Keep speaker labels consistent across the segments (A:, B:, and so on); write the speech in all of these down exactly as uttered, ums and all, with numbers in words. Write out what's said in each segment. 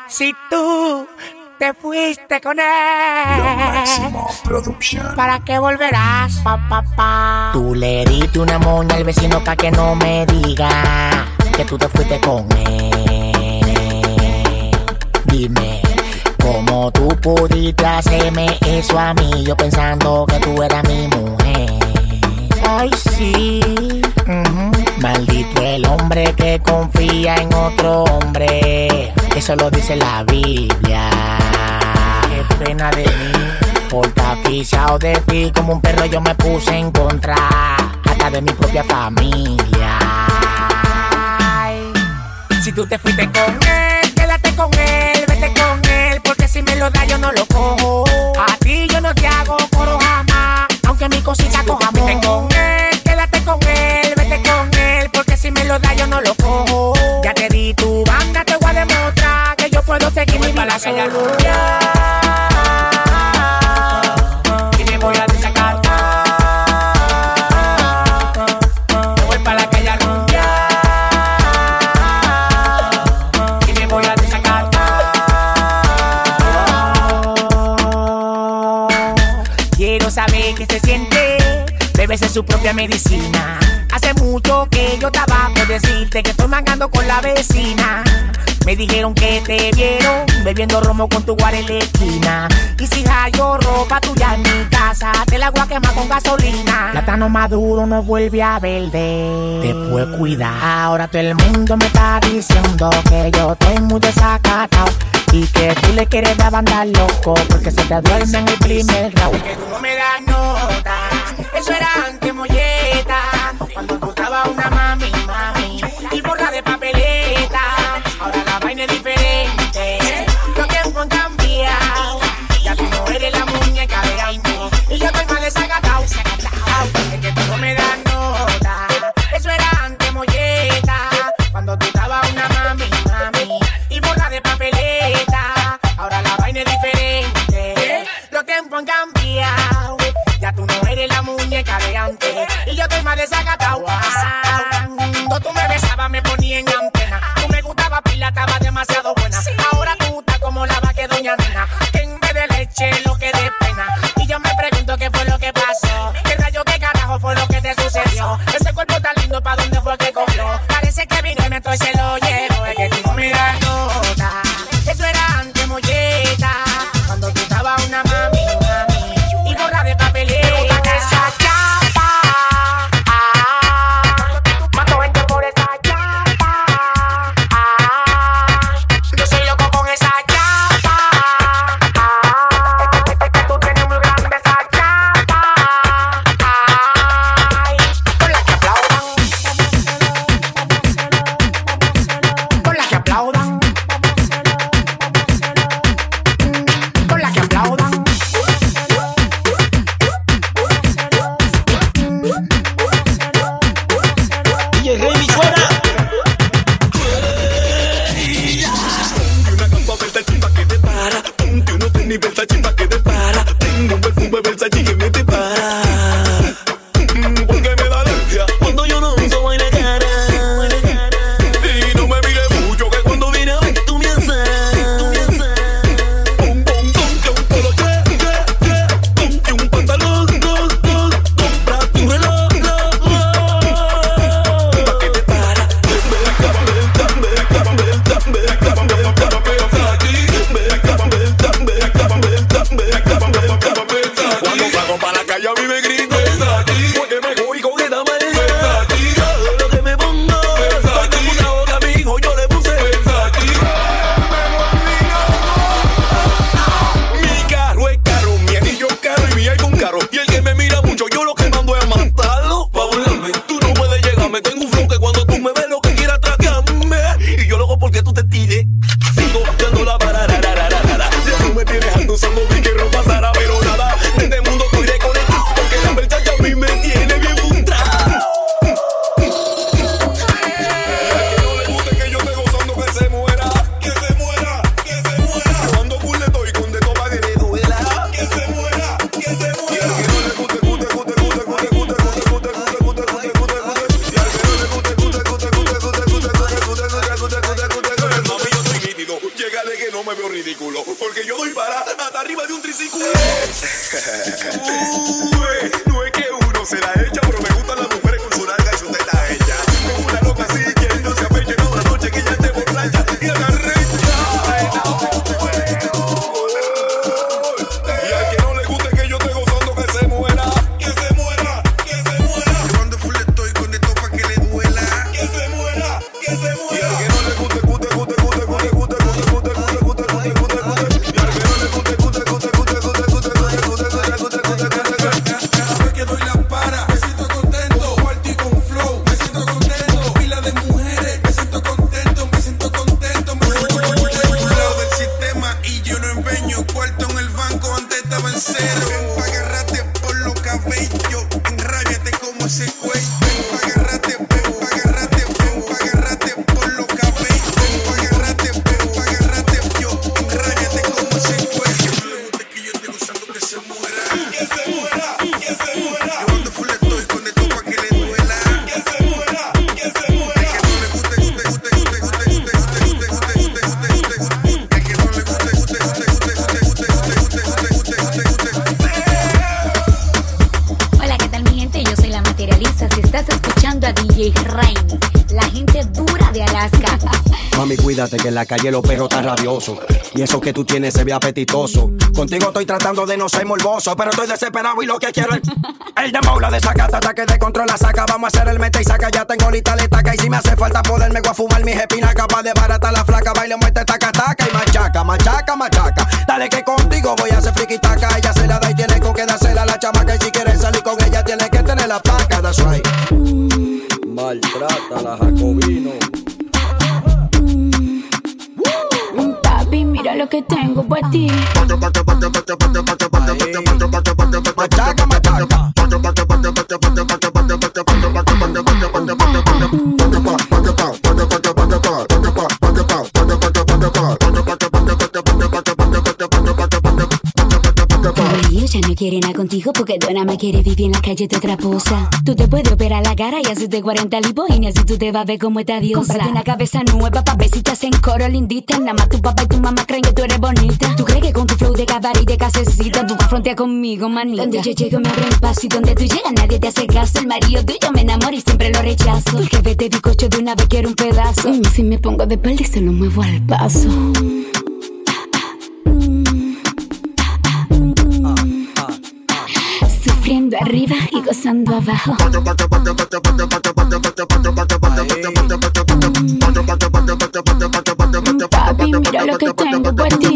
A: Si tú te fuiste con él,
B: Lo Máximo Producción.
A: ¿para qué volverás, pa, pa, pa? Tú le diste una moña al vecino pa' que no me diga que tú te fuiste con él. Dime, ¿cómo tú pudiste hacerme eso a mí? Yo pensando que tú eras mi mujer. Ay, sí. Uh-huh. Maldito el hombre que confía en otro hombre. Eso lo dice la Biblia. Qué pena de mí, por estar pisado de ti. Como un perro yo me puse en contra hasta de mi propia familia. Ay, si tú te fuiste con él, quédate con él, vete con él, porque si me lo da yo no lo cojo. A ti yo no te hago coro jamás, aunque mi cosita coja amor. Vete con él, quédate con él, vete con él, porque si me lo da yo no lo cojo. Ya te di tu banda, te voy a demostrar que yo puedo seguir mi vida solo. Y me voy a desacatar. Me voy para la calle a rumbear. Y me voy a desacatar. Quiero saber qué se siente beberse su propia medicina. Hace mucho que yo estaba por decirte que estoy mangando con la vecina. Me dijeron que te vieron bebiendo romo con tu guarda en la esquina. Y si hallo ropa tuya en mi casa, te la voy a quemar con gasolina. Plátano maduro no vuelve a verde. Después cuida. Ahora todo el mundo me está diciendo que yo estoy muy desacatado y que tú le quieres dar andar loco porque se te duerme en el primer round. Que tú no me das nota, eso era antes molleta, cuando tú estabas una mami, mami, y borra de papeleta. Ahora la vaina es diferente, los tiempos han cambiado, ya tú no eres la muñeca de antes, y yo estoy más desacatado. Es que tú no me das nota, eso era antes molleta, cuando tú estabas una mami, mami, y borra de papeleta. Ahora la vaina es diferente, los tiempos han cambiado, ya tú no eres la muñeca de antes, y yo estoy más desacatado. Cuando tú me besabas me ponía en antena, tú me gustaba pila, estaba demasiado buena. Ahora tú estás como la vaca de doña nena, que en vez de leche lo que de pena. Y yo me pregunto qué fue lo que pasó, qué rayo, qué carajo fue lo que te sucedió. Ese cuerpo tan lindo, ¿pa' dónde fue que cogió? Parece que vine, me y se lo llevo. Es que tú no me das nota, eso era antes molleta, cuando tú estabas una mami, mami, y borra de papeleta.
C: Dame, dame, dame, dame, dame, dame, dame, dame, dame, contigo. Llégale que no me veo ridículo, porque yo doy para hasta arriba de un triciclo. Uy, no es que uno se la echa, pero me gustan las mujeres con su larga y su teta hecha. Con una loca así que no se apeche toda la noche, que ya esté borracha y agarre. Y al que no le guste que yo esté gozando, que se muera, que se muera, que se muera.
D: Yo cuando full estoy con esto pa' que le duela.
C: Que se muera, que se muera. Y al que no le guste, guste, guste, guste, guste, guste, guste, guste, guste, guste, guste, guste, guste. Y al que no le guste, guste, guste, guste, guste, guste, guste, guste, guste, guste, guste.
D: Cada vez que doy la para, me siento contento. Party con flow, me siento contento. Pila de mujeres, me siento contento, me siento contento, me siento contento. Lado del sistema y yo no empeño. Cuarto en el banco, antes estaba en cero. Ven pa' agarrarte por los cabellos, enrábiate como ese cuello. Ven pa' agarrarte, ven pa' agarrarte, ven pa' agarrarte por los cabellos. Ven pa' agarrarte, ven pa' agarrarte, yo, enrábiate como ese cuello. No le gusta que yo esté gozando, que se muera.
C: Que se muera, que se muera.
D: Yo cuando full estoy con esto pa' que le duela.
C: Que se muera, que se muera.
D: El que no le guste, guste, guste, guste, guste, guste, guste, guste, guste, guste, guste, guste, guste. El que no le guste, guste, guste, guste, guste, guste, guste, guste, guste, guste, guste, guste.
E: Hola, ¿qué tal mi gente? Yo soy la materialista. Si estás escuchando a D J Rain, la gente dura de Alaska.
F: Mami, cuídate que en la calle los perros están rabiosos. Y eso que tú tienes se ve apetitoso. Contigo estoy tratando de no ser morboso, pero estoy desesperado y lo que quiero es el dembow, la desacata, ataque de control, la saca. Vamos a hacer el mete y saca, ya tengo lista la estaca. Y si me hace falta poderme voy a fumar mis espinacas pa' desbaratar la flaca. Baile, muerte, taca, taca y machaca, machaca, machaca. Dale que contigo voy a hacer friquitaca. Ella se la da y tiene con que dársela a la chamaca. Y si quieres salir con ella tiene que tener la placa, that's right. Maltrata la Jacobino.
G: Papi, mira lo que tengo para ti.
F: Machaca, machaca.
G: Ay, ella no quiere nada contigo porque Donna me quiere vivir en la calle de otra posa. Tú te puedes operar la cara y hacerte cuarenta lipos y así tú te vas a ver como esta diosa. Cómprate una cabeza nueva pa' ver si te hacen coro lindita. Nada más tu papá y tu mamá creen que tú eres bonita. Tú crees que con tu flow de cabaret y de casecita tú vas a frontear conmigo, manita. Donde yo llego me abren paso y donde tú llegas nadie te hace caso. El marido tuyo me enamora y siempre lo rechazo. Porque vete bizcocho de una vez quiero un pedazo. Mm, si me pongo de espalda y se lo muevo al paso. Sufriendo arriba y gozando abajo. Papi, mira lo que tengo por ti.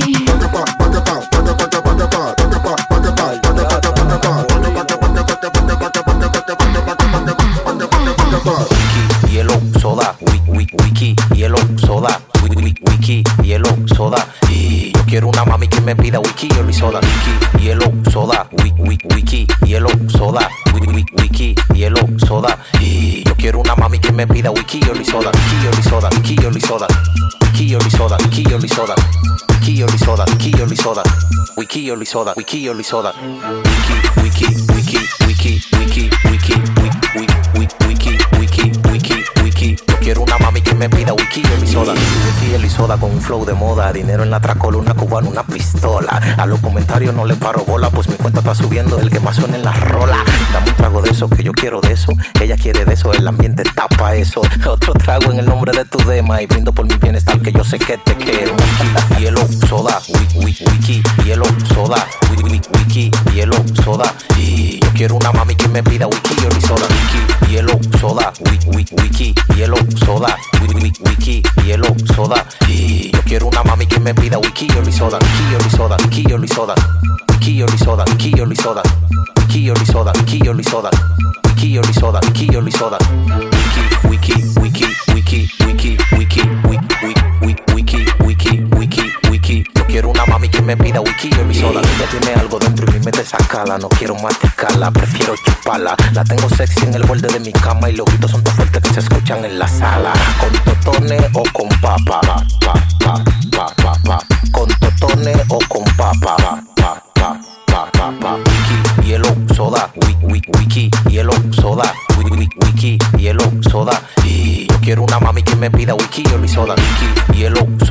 H: Wiki, hielo, soda, wiki, wiki, hielo, soda, wiki, wiki, hielo, soda. Y yo quiero una mami que me pida wiki, hielo y soda. Wiki, hielo, soda, wiki, wiki, hielo, soda, wiki, wiki, hielo, soda. Y yo quiero una mami que me pida wiki, hielo y soda. Wiki, hielo y soda, wiki, hielo y soda. Wiki, hielo y soda, wiki, hielo y soda. Wiki, hielo y soda, wiki, hielo y soda. Wiki, hielo y soda, wiki, hielo y soda. Wiki, wiki, wiki, wiki, wiki, wiki, wiki, wiki, wiki, wiki, wiki. Yo quiero una mami que me pida wiki, hielo y soda. Wiki, hielo y soda con un flow de moda. Dinero en la tracola, una cubana, una pistola. A los comentarios no le paro bola, pues mi cuenta está subiendo, el que más suena en la rola. Dame un trago de eso, que yo quiero de eso. Ella quiere de eso, el ambiente tapa eso. Otro trago en el nombre de tu dema y brindo por mi bienestar, que yo sé que te quiero. Wiki, hielo, soda, wiki, wiki, hielo, soda, wiki, wiki, hielo, soda. Y yo quiero una mami que me pida wiki, hielo y soda. Wiki, hielo, soda, wiki, wiki, hielo, soda, wiki, wiki, hielo, soda. Y yo quiero una mami que me pida wiki, hielo y soda. Wiki, hielo y soda, wiki, hielo y soda. Wiki, hielo y soda, wiki, hielo y soda. Wiki, hielo y soda, wiki, hielo y soda. Wiki, hielo y soda, wiki, hielo y soda. Wiki, wiki, wiki, wiki, wiki, wiki, wiki, wiki, wiki, wiki, wiki. Yo quiero una mami que me pida wiki, hielo y soda. Ella tiene algo dentro y mi mente sacala. No quiero masticarla, prefiero chuparla. La tengo sexy en el borde de mi cama y los gritos son tan fuertes que se escuchan en la sala. Con totones o con papa, pa, pa, pa, pa, pa, pa. Con totones o con papa, pa, pa, pa, pa, pa, pa. Wiki, hielo, soda, wiki, wiki, wiki, hielo, soda, wiki, wiki, hielo, soda. Y yo quiero una mami que me pida wiki, hielo y soda. Wiki, hielo, soda, wiki,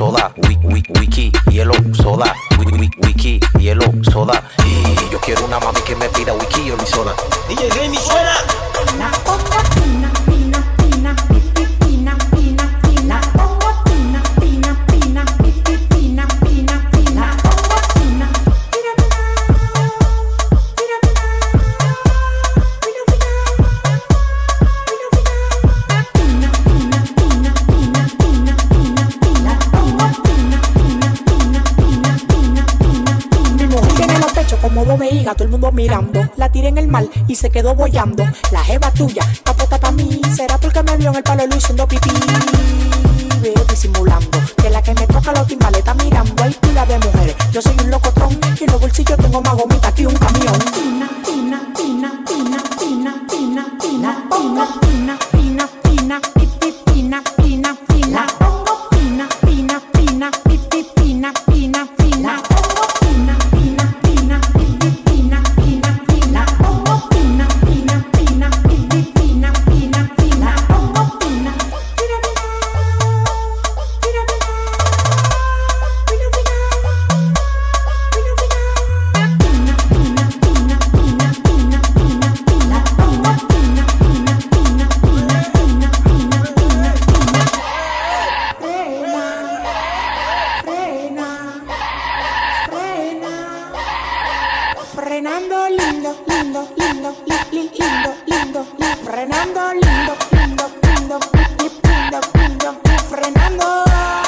H: wiki, hielo, soda, wiki, hielo, soda. Y yo quiero una mami que me pida wiki, hielo y soda.
A: D J Jamie suena.
I: La pongo fina, fina, fina, pipi, fina, fina, fina. La pongo fina, fina, fina, pipi, fina, fina, fina. La pongo fina, fina, fina, fina, fina, fina, fina, fina, fina, fina, fina, fina, fina, fina, fina. La pongo fina, fina, fina, fina, fina, fina, fina. Mi mujer tiene los pechos como dos vejigas, todo el mundo mirando. La tiré en el mar y se quedó boyando. La jeva tuya, capota pa' mí. Será porque me vio en el palo Luis haciendo pipí. Veo disimulando que la que me toca los timbales está mirando. Hay pila de mujeres, yo soy un locotrón. Y en los bolsillos tengo más gomita que un camión. Fina, fina, fina, fina, fina, fina, fina. Pongo fina, fina, fina, pipi, fina, fina, fina. Pongo fina, fina, fina, pipi, fina, fina, fina. Pongo fina, fina, fina, pipi, fina, fina, fina. Pongo fina, fina, fina, pipi, fina, fina, fina. Pongo fina, fina, fina, fina, fina, fina, fina, fina, fina, fina, fina, fina, fina, fina, fina. Pongo fina, fina, fina, fina, fina, fina, fina, fina. Frena, frena, frena. Frenando lindo, lindo, lindo, li, li, lindo, lindo, li. Frenando lindo, lindo, lindo, li, li, lindo, lindo, li. Frenando.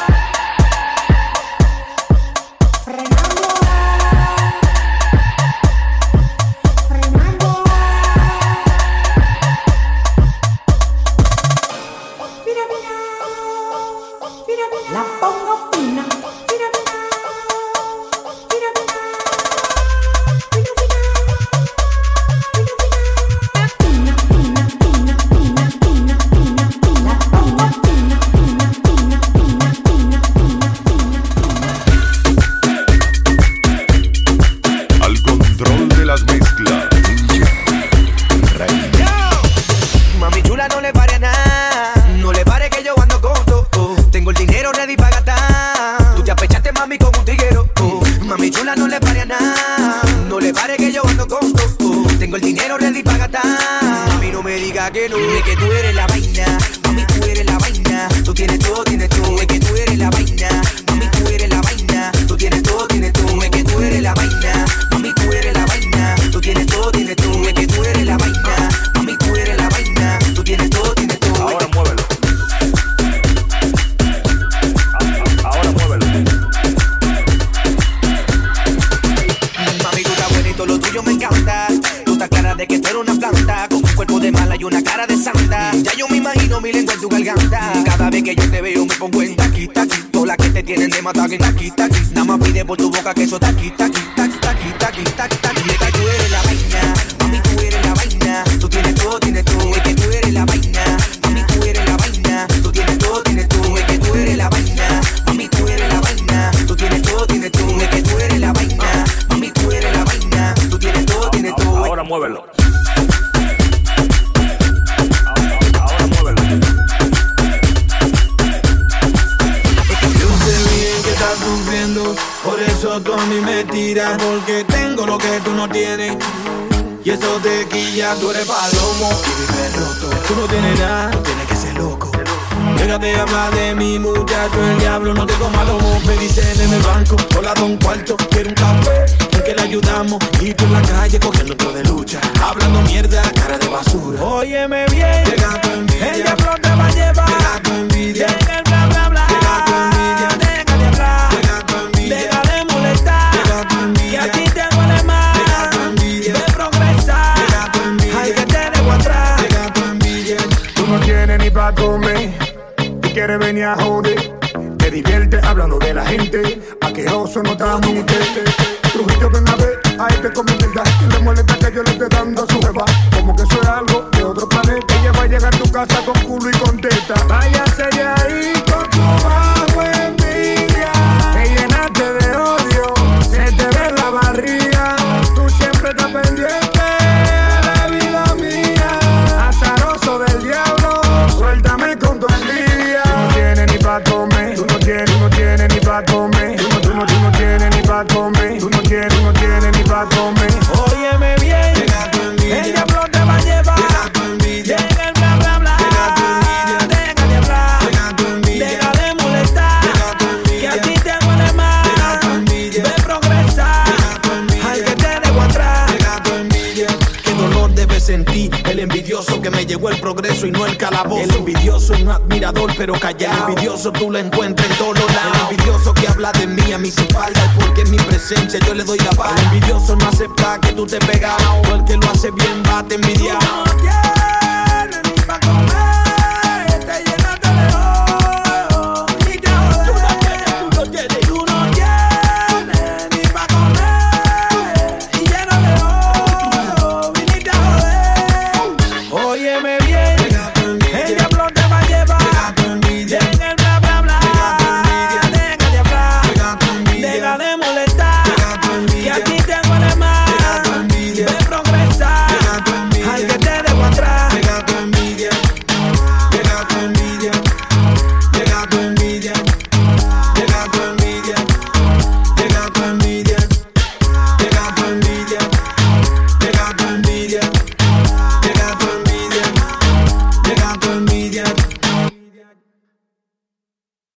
I: Frenando. Frenando. Fina, fina. Fina, fina. La pongo fina. Fina, fina. Fina, fina. Fina, fina. Fina, fina, fina, fina, fina, fina, fina. La pongo fina, fina, fina, fina, fina, fina, fina.
C: Al control de las mezclas,
A: Mami chula, no le pare a nada. No le pare que yo ando con todo. Oh. Tengo el dinero ready para gastar. Tú te apechaste, mami, con un tiguero. Oh. Mami chula, no le pare a nada. No le pare que yo ando con todo. Oh. Tengo el dinero ready para gastar. Mami, no me diga que no. Es que tú eres la vaina. Mami, tú eres la vaina. Tú tienes todo, tienes todo. Es que tú eres la vaina. Mami, tú eres la vaina. Tú tienes todo, tienes todo. Es que tú eres la vaina. Mami, tú eres la vaina. Tú tienes todo, tienes todo. Es que tú eres la vaina. Mami, tú eres la vaina. Tú tienes todo, tienes todo.
C: ahora muévelo. Ahora muévelo.
A: Mami, tú estás buena y todo lo tuyo me encanta. Tú estás clara de que tú eres una planta, con un cuerpo de mala y una cara de santa. Ya yo me imagino mi lengua en tu garganta. Cada vez que yo te veo me pongo en taqui, taqui. Todas las que te tienen de matar en taqui, taqui. Nada más pide por tu boca que eso taqui, taqui, taqui, taqui, taqui, taqui, taqui. Es que tú eres la vaina, mami, tú eres la vaina. Tú tienes todo, tienes todo. Es que tú eres la vaina, mami, tú eres la vaina. Tú tienes todo, tienes todo. Es que tú eres la vaina, mami, tú eres la vaina. Tú tienes todo, tienes todo. Es que tú eres la vaina, mami, tú eres la vaina. Tú tienes todo, tienes todo.
C: Ahora muévelo. Ahora muévelo.
D: Yo sé bien que estás sufriendo, por eso tú a mí me tiras, porque tengo lo que tú no tienes. Y eso te quilla, tú eres palomo y vives roto. Tú no tienes nada, tienes que ser loco. Déjate hablar de mi muchacho, el diablo no te coma lomo. Me dicen en el banco, hola don cuarto, quiero un café, porque le ayudamos. Y tú en la calle cogiendo otro de lucha, hablando mierda, cara de basura. Óyeme bien, llega tu envidia, el diablo te va a llevar. Llega tu envidia, llega el bla bla bla. Llega tu envidia, deja de hablar. Llega tu envidia, deja de molestar. Llega tu envidia, que a ti te duele más. Llega tu envidia, de progresar. Llega tu envidia, ay que te dejo atrás. Llega tu envidia,
C: Tú no tienes ni pa' comer y quieres venir a joder. Te diviertes hablando de la gente. Aquejoso no te amute. Trujillo ven a ver a este con mi verdad. Que le molesta que yo le esté dando a su jeva. Como que eso es algo de otro planeta. Ella va a llegar a tu casa con culo y con teta. Váyase de ahí con tu bajo envidia. Te llenaste de odio, se te ve la barriga. Tú siempre estás pendiente de la vida mía. Azaroso del diablo, suéltame con tu envidia. Tú no tienes ni pa' comer, tú no tienes, tú no tienes ni pa' comer.
J: que llegó el progreso y no el calabozo. El envidioso es un admirador pero callado. El envidioso tú lo encuentras en todos lados. El envidioso que habla de mí a mis espaldas porque en mi presencia yo le doy la paz. El envidioso no acepta que tú te pegas o el que lo hace bien va a te envidiar.
C: No tiene ni pa' comer.